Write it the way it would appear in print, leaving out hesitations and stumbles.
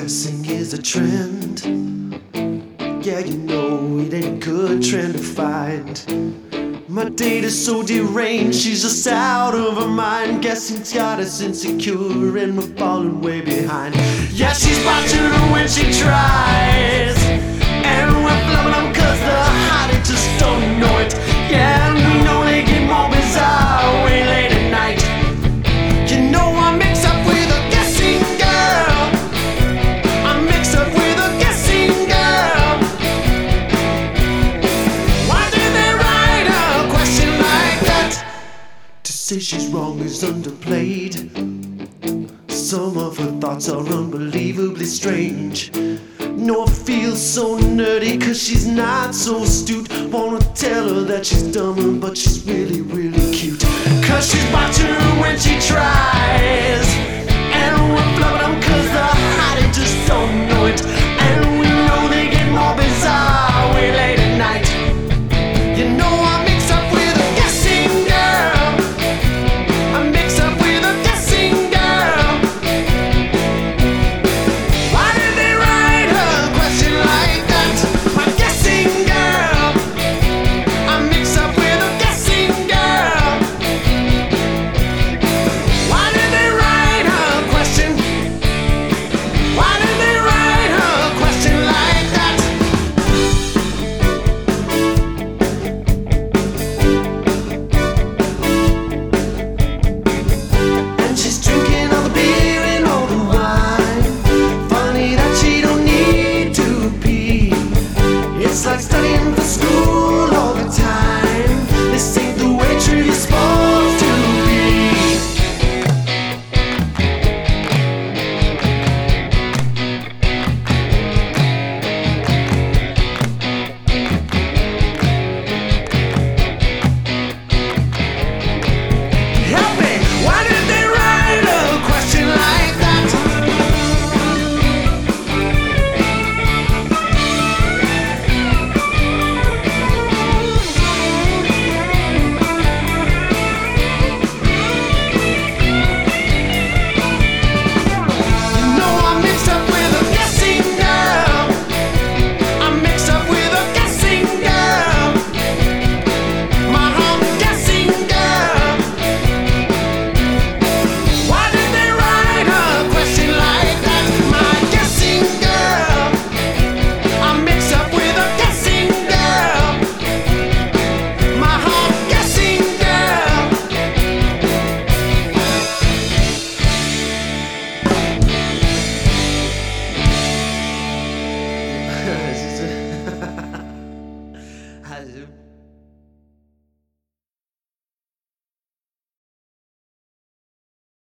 Guessing is a trend. Yeah, you know it ain't a good trend to find. My data's so deranged, she's just out of her mind. Guessing's got us insecure and we're falling way behind. Yeah, she's watching her when she tries, and we're flubbing them cause the hottie just don't know it. Yeah, and we know they get more bizarre way late at night. You know I mix up with a guessing girl. I mix up with a guessing girl. Why did they write a question like that? To say she's wrong is underplayed. Some of her thoughts are unbelievably strange. No, I feel so nerdy cause she's not so astute. Wanna tell her that she's dumber, but she's really, really cute. Cause she's watching her when she tries,